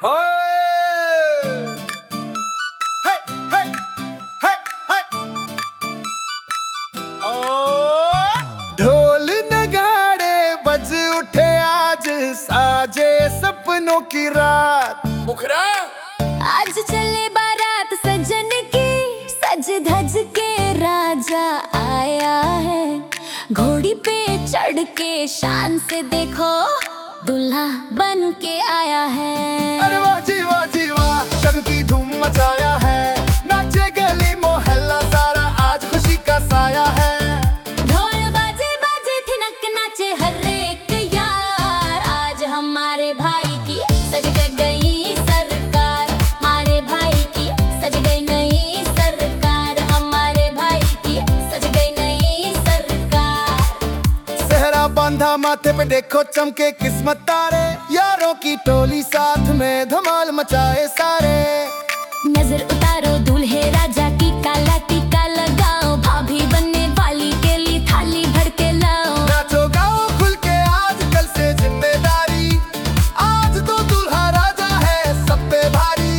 ढोल नगाड़े बज उठे आज, साजे सपनों की रात। मुखरा आज चले बारात सजन की, सज धज के राजा आया है। घोड़ी पे चढ़ के शान से देखो, दूल्हा बन के आया है। अरे वाह जी वाह जी वाह, शब की धूम मचाया है। नाचे गली मोहल्ला सारा, आज खुशी का साया है। ढोल बाजे बाजे थिनक नाचे हर एक यार, आज हमारे भाई की सज गई सरकार। हमारे भाई की सज गई नई सरकार, हमारे भाई की सज गई नई सरकार। सेहरा बांधा माथे पे, देखो चमके किस्मत तारे। यारों की टोली साथ में धमाल मचाए सारे। नजर उतारो दूल्हे राजा की, काला टीका लगाओ। भाभी बनने वाली के लिए थाली भर के लाओ। नाचो गाओ खुल के, आज कल से जिम्मेदारी। आज तो दूल्हा राजा है सब पे भारी।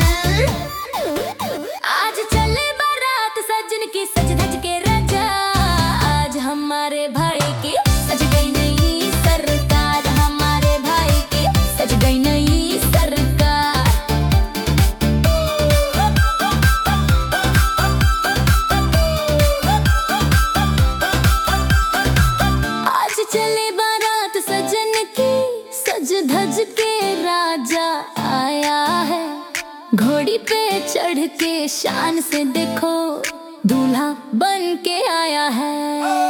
आज चले बारात सजन की, सज धज के राजा। आज हमारे भाई की सज गई नई सरकार, हमारे भाई की सज गई नई सरकार। आज चले बारात सजन की, सज धज के राजा आया है। घोड़ी पे चढ़ के शान से देखो, दूल्हा बन के आया है।